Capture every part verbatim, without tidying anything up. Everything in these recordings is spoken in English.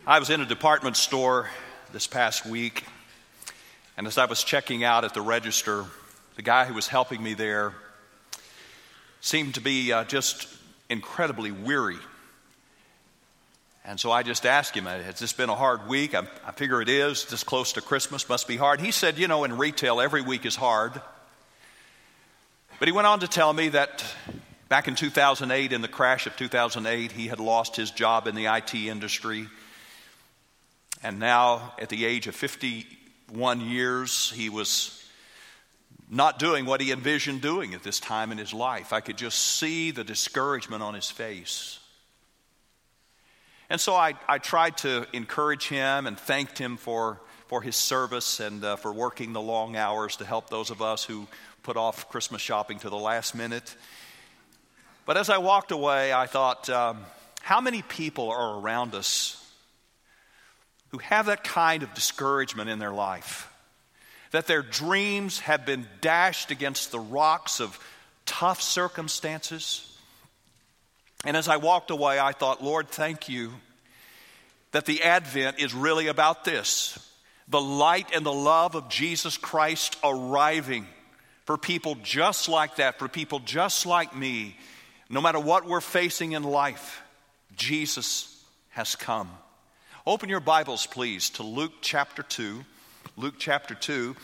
I was in a department store this past week, and as I was checking out at the register, the guy who was helping me there seemed to be uh, just incredibly weary. And so I just asked him, has this been a hard week? I, I figure it is. This close to Christmas must be hard. He said, you know, in retail, every week is hard. But he went on to tell me that back in two thousand eight, in the crash of two thousand eight, he had lost his job in the I T industry. And now, at the age of fifty-one years, he was not doing what he envisioned doing at this time in his life. I could just see the discouragement on his face. And so I, I tried to encourage him and thanked him for, for his service and uh, for working the long hours to help those of us who put off Christmas shopping to the last minute. But as I walked away, I thought, um, how many people are around us who have that kind of discouragement in their life, that their dreams have been dashed against the rocks of tough circumstances? And as I walked away, I thought, Lord, thank you that the Advent is really about this, the light and the love of Jesus Christ arriving for people just like that, for people just like me. No matter what we're facing in life, Jesus has come. Open your Bibles, please, to Luke chapter two. Luke chapter two.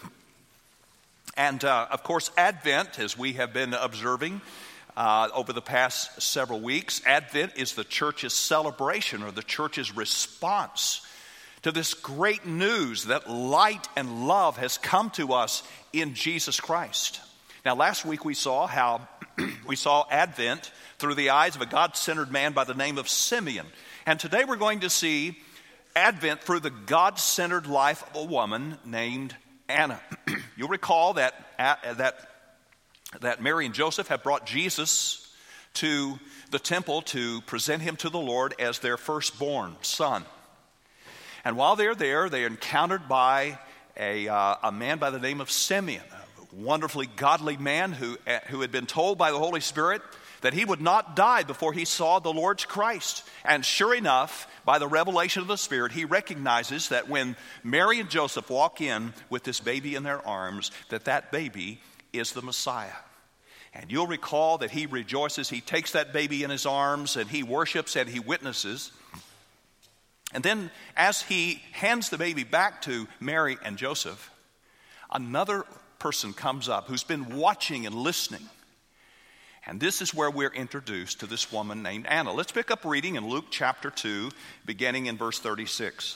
And, uh, of course, Advent, as we have been observing uh, over the past several weeks, Advent is the church's celebration or the church's response to this great news that light and love has come to us in Jesus Christ. Now, last week we saw how we saw Advent through the eyes of a God-centered man by the name of Simeon. And today we're going to see Advent through the God-centered life of a woman named Anna. You'll recall that, that, that Mary and Joseph had brought Jesus to the temple to present him to the Lord as their firstborn son. And while they're there, they're encountered by a, uh, a man by the name of Simeon, a wonderfully godly man who, who had been told by the Holy Spirit that he would not die before he saw the Lord's Christ. And sure enough, by the revelation of the Spirit, he recognizes that when Mary and Joseph walk in with this baby in their arms, that that baby is the Messiah. And you'll recall that he rejoices, he takes that baby in his arms, and he worships and he witnesses. And then as he hands the baby back to Mary and Joseph, another person comes up who's been watching and listening. And this is where we're introduced to this woman named Anna. Let's pick up reading in Luke chapter two, beginning in verse thirty-six.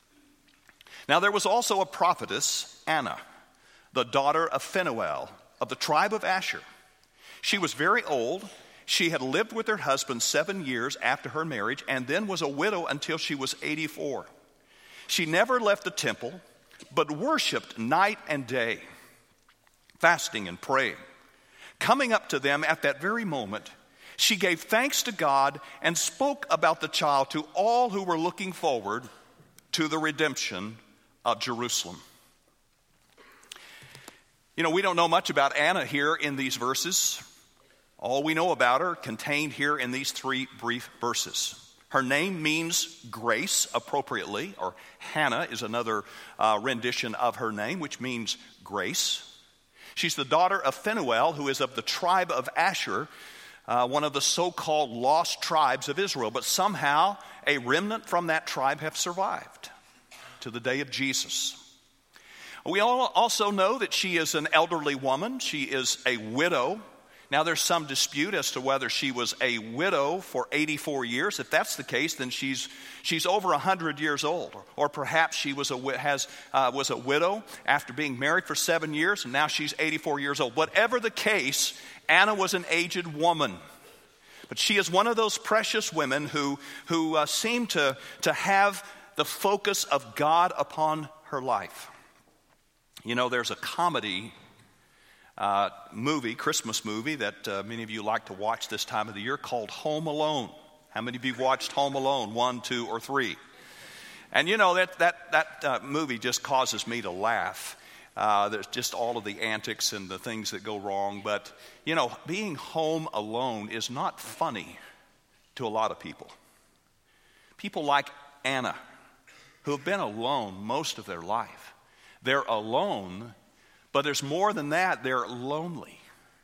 Now there was also a prophetess, Anna, the daughter of Phanuel, of the tribe of Asher. She was very old. She had lived with her husband seven years after her marriage, and then was a widow until she was eighty-four. She never left the temple, but worshiped night and day, fasting and praying. Coming up to them at that very moment, she gave thanks to God and spoke about the child to all who were looking forward to the redemption of Jerusalem. You know, we don't know much about Anna here in these verses. All we know about her contained here in these three brief verses. Her name means grace appropriately, or Hannah is another uh, rendition of her name, which means grace. She's the daughter of Phanuel, who is of the tribe of Asher, uh, one of the so-called lost tribes of Israel. But somehow a remnant from that tribe have survived to the day of Jesus. We all also know that she is an elderly woman. She is a widow. Now there's some dispute as to whether she was a widow for eighty-four years. If that's the case, then she's she's over one hundred years old. Or, or perhaps she was a has uh, was a widow after being married for seven years, and now she's eighty-four years old. Whatever the case, Anna was an aged woman. But she is one of those precious women who who uh, seem to to have the focus of God upon her life. You know, there's a comedy Uh, movie, Christmas movie that uh, many of you like to watch this time of the year called Home Alone. How many of you watched Home Alone, one, two, or three? And you know, that that that uh, movie just causes me to laugh. Uh, there's just all of the antics and the things that go wrong. But, you know, being home alone is not funny to a lot of people. People like Anna who have been alone most of their life. They're alone, but there's more than that, they're lonely.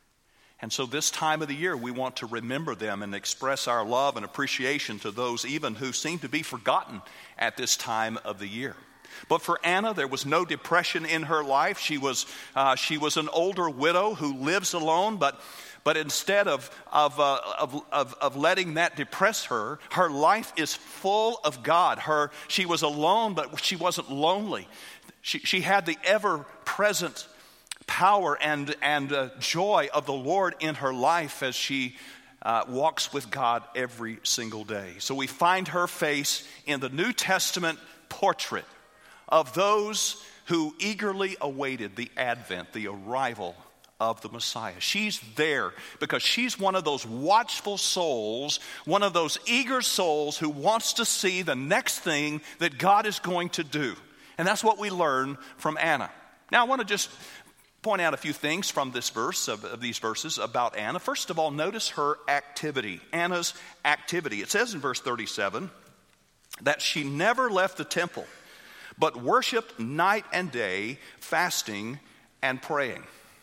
And so this time of the year, we want to remember them and express our love and appreciation to those even who seem to be forgotten at this time of the year. But for Anna, there was no depression in her life. She was uh, she was an older widow who lives alone, but but instead of of, uh, of of of letting that depress her, her life is full of God. Her she was alone, but she wasn't lonely. She she had the ever-present power and and uh, joy of the Lord in her life as she uh, walks with God every single day. So we find her face in the New Testament portrait of those who eagerly awaited the advent, the arrival of the Messiah. She's there because she's one of those watchful souls, one of those eager souls who wants to see the next thing that God is going to do. And that's what we learn from Anna. Now I want to just point out a few things from this verse, of, of these verses about Anna. First of all, notice her activity, Anna's activity. It says in verse thirty-seven that she never left the temple, but worshiped night and day, fasting and praying.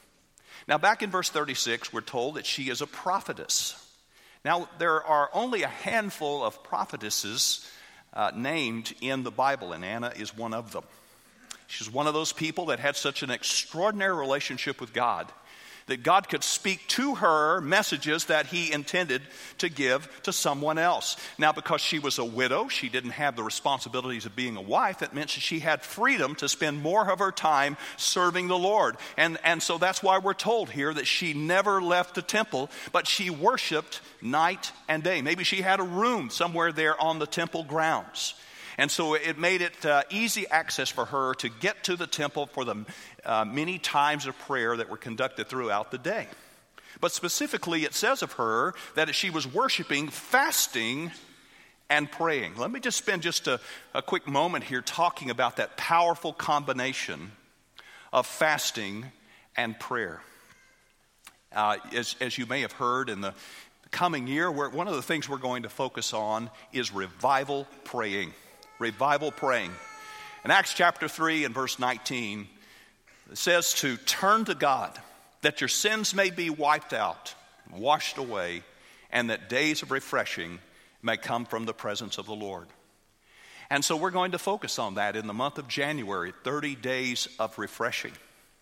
Now back in verse thirty-six, we're told that she is a prophetess. Now there are only a handful of prophetesses uh, named in the Bible, and Anna is one of them. She's one of those people that had such an extraordinary relationship with God that God could speak to her messages that he intended to give to someone else. Now, because she was a widow, she didn't have the responsibilities of being a wife. That meant she had freedom to spend more of her time serving the Lord. And, and so that's why we're told here that she never left the temple, but she worshiped night and day. Maybe she had a room somewhere there on the temple grounds. And so it made it uh, easy access for her to get to the temple for the uh, many times of prayer that were conducted throughout the day. But specifically, it says of her that she was worshiping, fasting, and praying. Let me just spend just a, a quick moment here talking about that powerful combination of fasting and prayer. Uh, as, as you may have heard in the coming year, we're, one of the things we're going to focus on is revival praying. Revival praying. In Acts chapter three and verse nineteen, it says to turn to God, that your sins may be wiped out, washed away, and that days of refreshing may come from the presence of the Lord. And so we're going to focus on that in the month of January, thirty days of refreshing.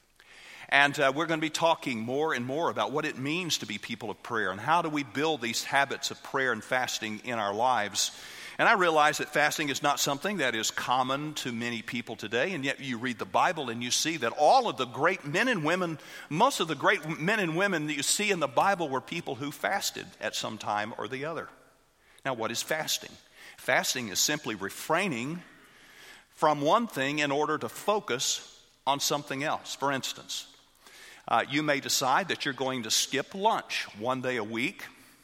And uh, we're going to be talking more and more about what it means to be people of prayer and how do we build these habits of prayer and fasting in our lives. And I realize that fasting is not something that is common to many people today, and yet you read the Bible and you see that all of the great men and women, most of the great men and women that you see in the Bible were people who fasted at some time or the other. Now, what is fasting? Fasting is simply refraining from one thing in order to focus on something else. For instance, uh, you may decide that you're going to skip lunch one day a week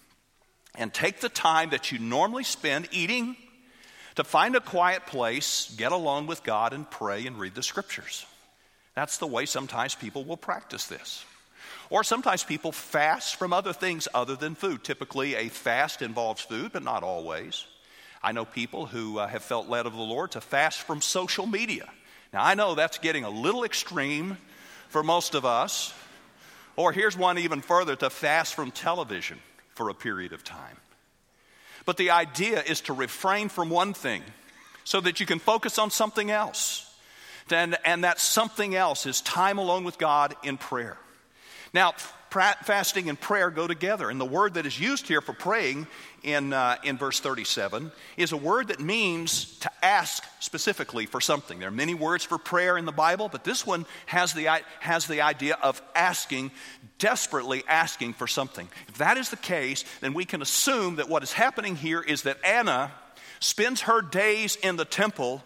and take the time that you normally spend eating to find a quiet place, get alone with God, and pray and read the scriptures. That's the way sometimes people will practice this. Or sometimes people fast from other things other than food. Typically, a fast involves food, but not always. I know people who uh, have felt led of the Lord to fast from social media. Now, I know that's getting a little extreme for most of us. Or here's one even further, to fast from television for a period of time. But the idea is to refrain from one thing so that you can focus on something else. And, and that something else is time alone with God in prayer. Now, fasting and prayer go together. And the word that is used here for praying in, uh, in verse thirty-seven is a word that means to ask specifically for something. There are many words for prayer in the Bible, but this one has the, has the idea of asking, desperately asking for something. If that is the case, then we can assume that what is happening here is that Anna spends her days in the temple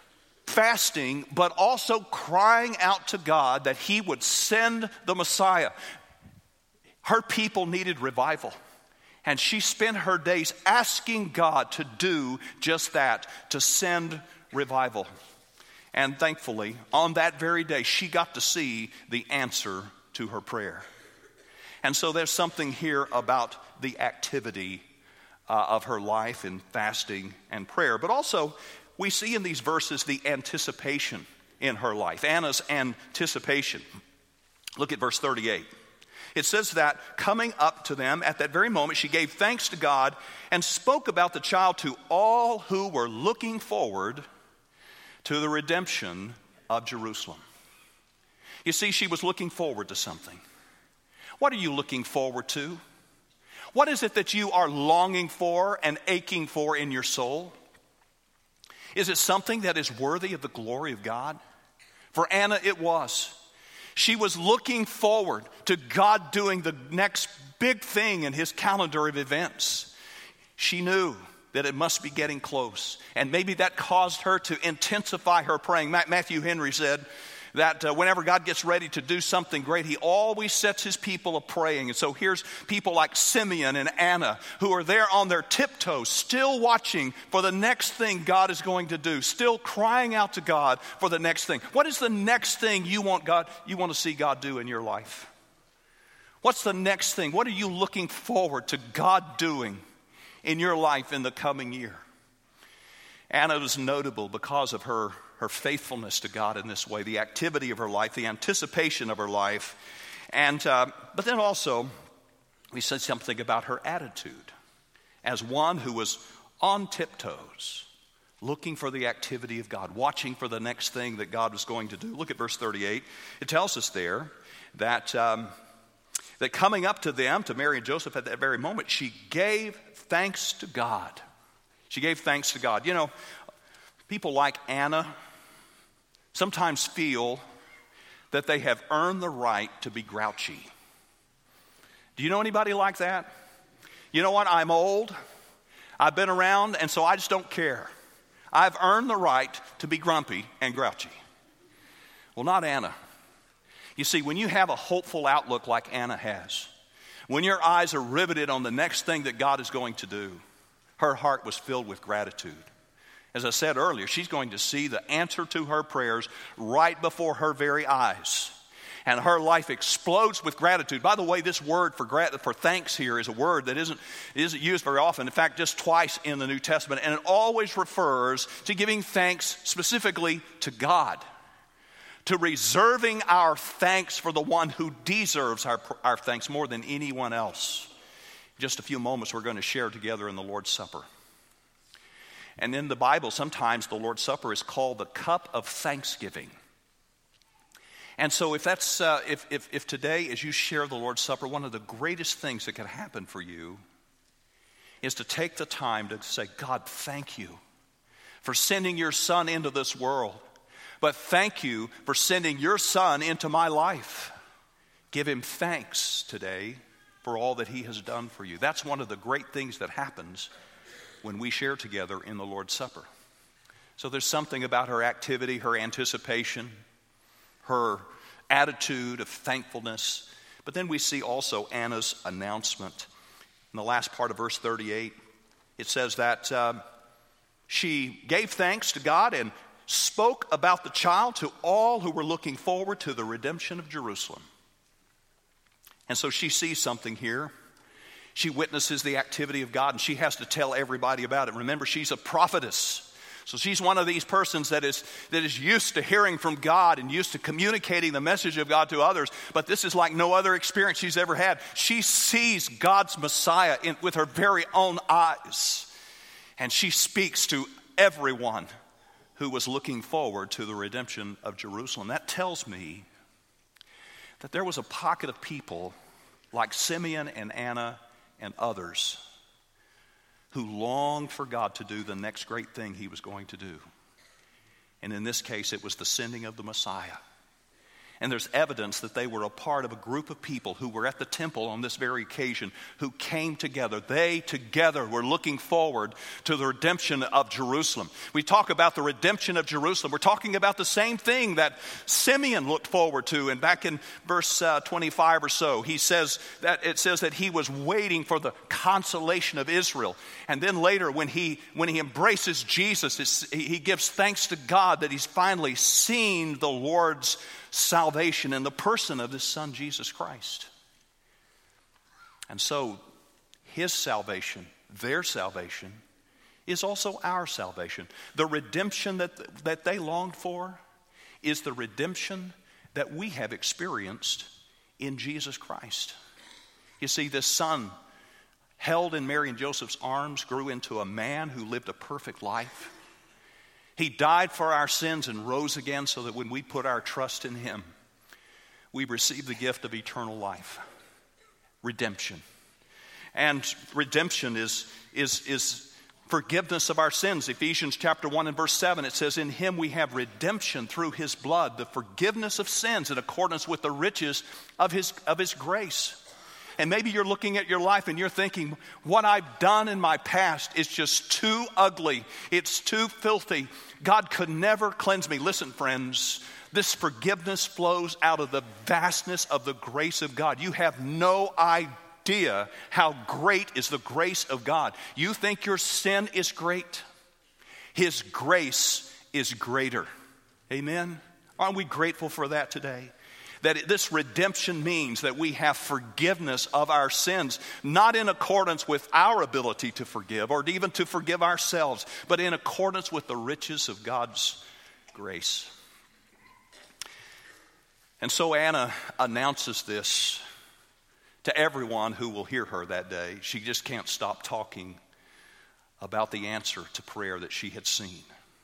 fasting, but also crying out to God that he would send the Messiah. Her people needed revival, and she spent her days asking God to do just that, to send revival. And thankfully, on that very day, she got to see the answer to her prayer. And so there's something here about the activity uh, of her life in fasting and prayer. But also, we see in these verses the anticipation in her life, Anna's anticipation. Look at verse thirty-eight. It says that coming up to them at that very moment, she gave thanks to God and spoke about the child to all who were looking forward to the redemption of Jerusalem. You see, she was looking forward to something. What are you looking forward to? What is it that you are longing for and aching for in your soul? Is it something that is worthy of the glory of God? For Anna, it was. She was looking forward to God doing the next big thing in his calendar of events. She knew that it must be getting close. And maybe that caused her to intensify her praying. Matthew Henry said that uh, whenever God gets ready to do something great, he always sets his people a praying. And so here's people like Simeon and Anna who are there on their tiptoes, still watching for the next thing God is going to do, still crying out to God for the next thing. What is the next thing you want God, you want to see God do in your life? What's the next thing? What are you looking forward to God doing in your life in the coming year? Anna was notable because of her her faithfulness to God in this way, the activity of her life, the anticipation of her life. And uh, but then also, we said something about her attitude as one who was on tiptoes, looking for the activity of God, watching for the next thing that God was going to do. Look at verse thirty-eight. It tells us there that, um, that coming up to them, to Mary and Joseph at that very moment, she gave thanks to God. She gave thanks to God. You know, people like Anna sometimes feel that they have earned the right to be grouchy. Do you know anybody like that? You know what? I'm old. I've been around, and so I just don't care. I've earned the right to be grumpy and grouchy. Well, not Anna. You see, when you have a hopeful outlook like Anna has, when your eyes are riveted on the next thing that God is going to do, her heart was filled with gratitude. As I said earlier, she's going to see the answer to her prayers right before her very eyes. And her life explodes with gratitude. By the way, this word for grat- for thanks here is a word that isn't, isn't used very often. In fact, just twice in the New Testament. And it always refers to giving thanks specifically to God. To reserving our thanks for the one who deserves our, our thanks more than anyone else. In just a few moments, we're going to share together in the Lord's Supper. And in the Bible, sometimes the Lord's Supper is called the cup of thanksgiving. And so if that's uh, if, if if today, as you share the Lord's Supper, one of the greatest things that could happen for you is to take the time to say, God, thank you for sending your Son into this world. But thank you for sending your Son into my life. Give him thanks today for all that he has done for you. That's one of the great things that happens when we share together in the Lord's Supper. So there's something about her activity, her anticipation, her attitude of thankfulness. But then we see also Anna's announcement. In the last part of verse thirty-eight, it says that um, she gave thanks to God and spoke about the child to all who were looking forward to the redemption of Jerusalem. And so she sees something here. She witnesses the activity of God, and she has to tell everybody about it. Remember, she's a prophetess. So she's one of these persons that is, that is used to hearing from God and used to communicating the message of God to others. But this is like no other experience she's ever had. She sees God's Messiah in, with her very own eyes. And she speaks to everyone who was looking forward to the redemption of Jerusalem. That tells me that there was a pocket of people like Simeon and Anna and others who longed for God to do the next great thing he was going to do. And in this case, it was the sending of the Messiah. And there's evidence that they were a part of a group of people who were at the temple on this very occasion, who came together. They together were looking forward to the redemption of Jerusalem. We talk about the redemption of Jerusalem. We're talking about the same thing that Simeon looked forward to. And back in verse uh, twenty-five or so, he says that it says that he was waiting for the consolation of Israel. And then later, when he when he embraces Jesus, he gives thanks to God that he's finally seen the Lord's salvation in the person of his Son, Jesus Christ. And so his salvation, their salvation, is also our salvation. The redemption that, that they longed for is the redemption that we have experienced in Jesus Christ. You see, this son held in Mary and Joseph's arms grew into a man who lived a perfect life. He died for our sins and rose again so that when we put our trust in him, we receive the gift of eternal life, redemption. And redemption is, is, is forgiveness of our sins. Ephesians chapter one and verse seven, it says, in him we have redemption through his blood, the forgiveness of sins in accordance with the riches of his, of his grace. And maybe you're looking at your life and you're thinking, what I've done in my past is just too ugly. It's too filthy. God could never cleanse me. Listen, friends, this forgiveness flows out of the vastness of the grace of God. You have no idea how great is the grace of God. You think your sin is great? His grace is greater. Amen? Aren't we grateful for that today? That this redemption means that we have forgiveness of our sins, not in accordance with our ability to forgive or even to forgive ourselves, but in accordance with the riches of God's grace. And so Anna announces this to everyone who will hear her that day. She just can't stop talking about the answer to prayer that she had seen.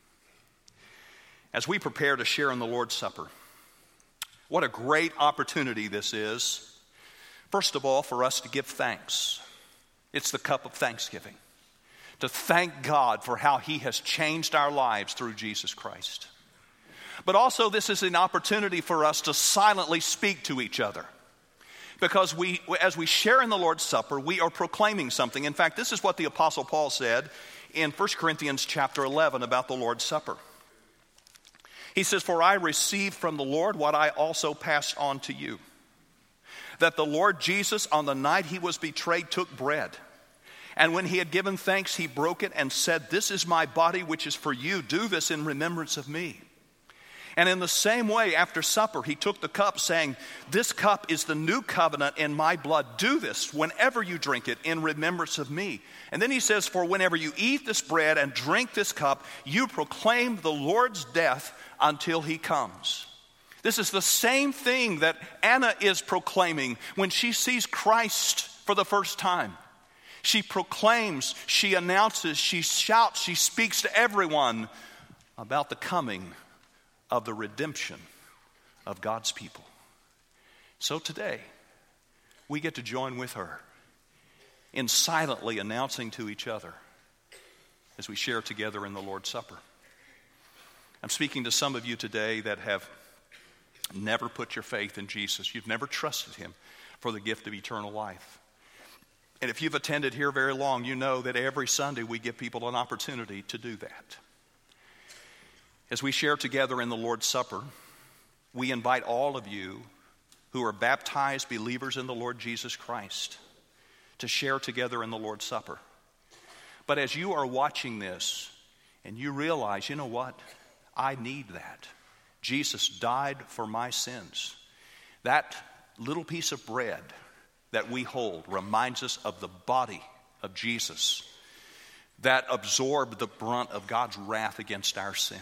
As we prepare to share in the Lord's Supper, what a great opportunity this is. First of all, for us to give thanks. It's the cup of thanksgiving. To thank God for how he has changed our lives through Jesus Christ. But also this is an opportunity for us to silently speak to each other. Because we, as we share in the Lord's Supper, we are proclaiming something. In fact, this is what the Apostle Paul said in First Corinthians chapter eleven about the Lord's Supper. He says, for I received from the Lord what I also passed on to you. That the Lord Jesus, on the night he was betrayed, took bread. And when he had given thanks, he broke it and said, this is my body which is for you. Do this in remembrance of me. And in the same way, after supper, he took the cup, saying, this cup is the new covenant in my blood. Do this whenever you drink it in remembrance of me. And then he says, for whenever you eat this bread and drink this cup, you proclaim the Lord's death until he comes. This is the same thing that Anna is proclaiming when she sees Christ for the first time. She proclaims, she announces, she shouts, she speaks to everyone about the coming of the redemption of God's people. So today, we get to join with her in silently announcing to each other as we share together in the Lord's Supper. I'm speaking to some of you today that have never put your faith in Jesus. You've never trusted him for the gift of eternal life. And if you've attended here very long, you know that every Sunday we give people an opportunity to do that. As we share together in the Lord's Supper, we invite all of you who are baptized believers in the Lord Jesus Christ to share together in the Lord's Supper. But as you are watching this and you realize, you know what? I need that. Jesus died for my sins. That little piece of bread that we hold reminds us of the body of Jesus that absorbed the brunt of God's wrath against our sin.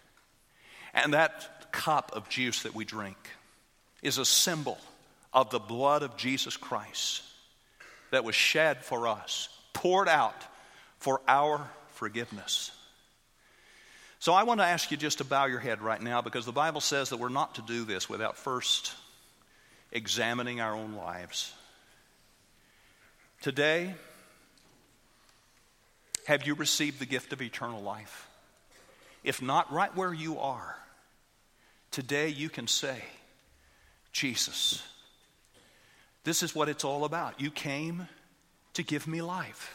And that cup of juice that we drink is a symbol of the blood of Jesus Christ that was shed for us, poured out for our forgiveness. So I want to ask you just to bow your head right now, because the Bible says that we're not to do this without first examining our own lives. Today, have you received the gift of eternal life? If not, right where you are, today you can say, Jesus, this is what it's all about. You came to give me life.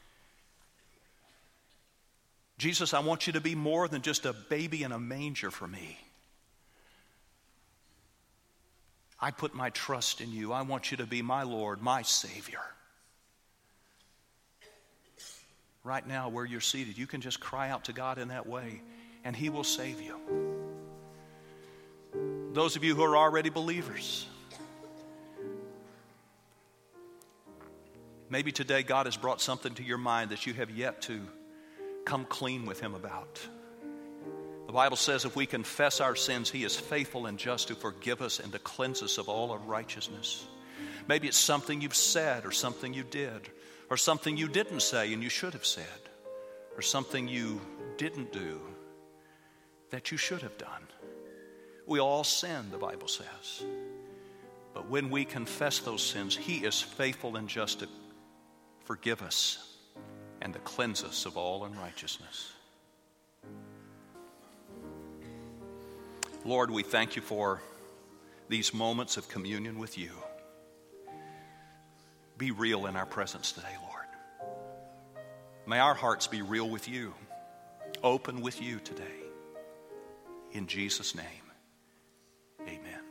Jesus, I want you to be more than just a baby in a manger for me. I put my trust in you. I want you to be my Lord, my Savior. Right now, where you're seated, you can just cry out to God in that way, and he will save you. Those of you who are already believers, maybe today God has brought something to your mind that you have yet to come clean with him about. The Bible says if we confess our sins, he is faithful and just to forgive us and to cleanse us of all unrighteousness. Maybe it's something you've said or something you did or something you didn't say and you should have said or something you didn't do that you should have done. We all sin, the Bible says. But when we confess those sins, he is faithful and just to forgive us and to cleanse us of all unrighteousness. Lord, we thank you for these moments of communion with you. Be real in our presence today, Lord. May our hearts be real with you, open with you today. In Jesus' name, amen.